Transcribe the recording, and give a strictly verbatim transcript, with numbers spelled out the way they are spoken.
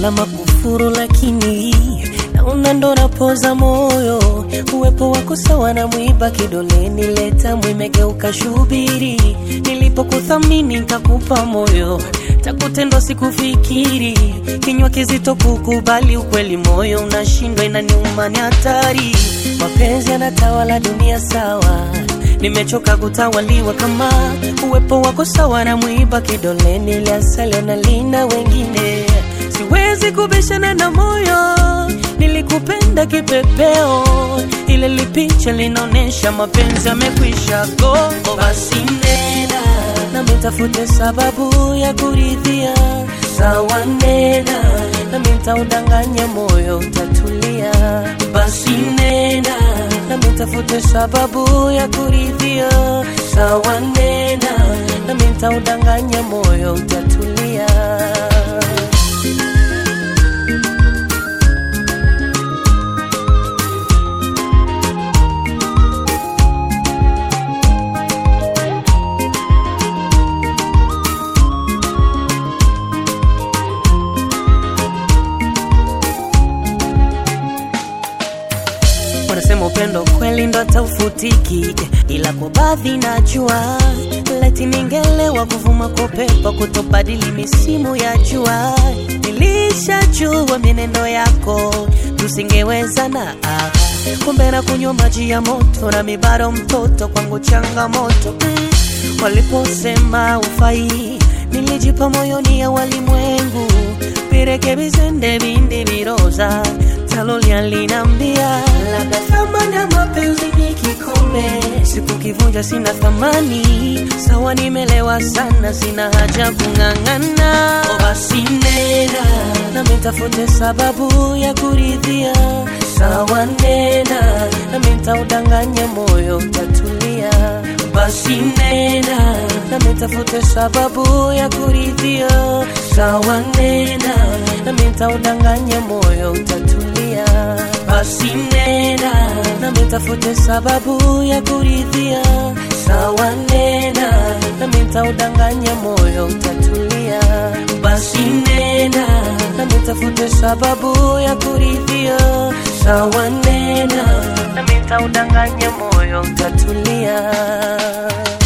la makufuru, lakini naona ndo napoza moyo. Uwepo wako sawa na mwiba kidoleni, leta mwimegeuka shubiri. Nilipokuthamini nikakupa moyo, takutendo sikufikiri. Kinywa kizito kukubali ukweli, moyo unashindwa, inaniuma, ni hatari. Mapenzi yanatawala dunia sawa, nimechoka kutawaliwa. Kama uwepo wako sawa na mwiba kidoleni, ile asali na lina wengine. Siwezi kubishana na moyo, nilikupenda kipepeo. Ile lipicha linaonesha mapenzi yamekwisha go. Basi nena na mitafute sababu ya kuridhia. Sawa nena na mitaudanganya moyo utatulia. Basi nena na mitafute sababu ya kuridhia. Sawa nena na mitaudanganya moyo utatulia. Wanasema upendo kweli ndo taufutiki, ila kwa baadhi najua. Leti ningelewa kuvuma kwa pepo, kutobadili misimu ya jua. Nilishajua mienendo yako, tusingeweza na ah. Kumbe na kunywa maji ya moto na mibaro mtoto, kwangu changamoto. mm. Waliposema ufai, nilijipa moyoni ya walimwengu. Pirekebizende bindi viroza, taloli alinambia labda thamani ya mapenzi ni kikombe, siku kivunja sina thamani. Sawa nimelewa sana, sina haja kung'ang'ana. O basi nena na mitafute sababu ya kuridhia. Sawa nena na mitaudanganya moyo utatulia. Basi nena na mitafute sababu ya kuridhia. Sawa nena na mitaudanganya moyo utatulia. Basi nena na mitafute sababu ya kuridhia. Sawa nena na mitaudanganya moyo utatulia. Basi nena na mitafute sababu ya kuridhia. Sawa nena na mitaudanganya moyo utatulia.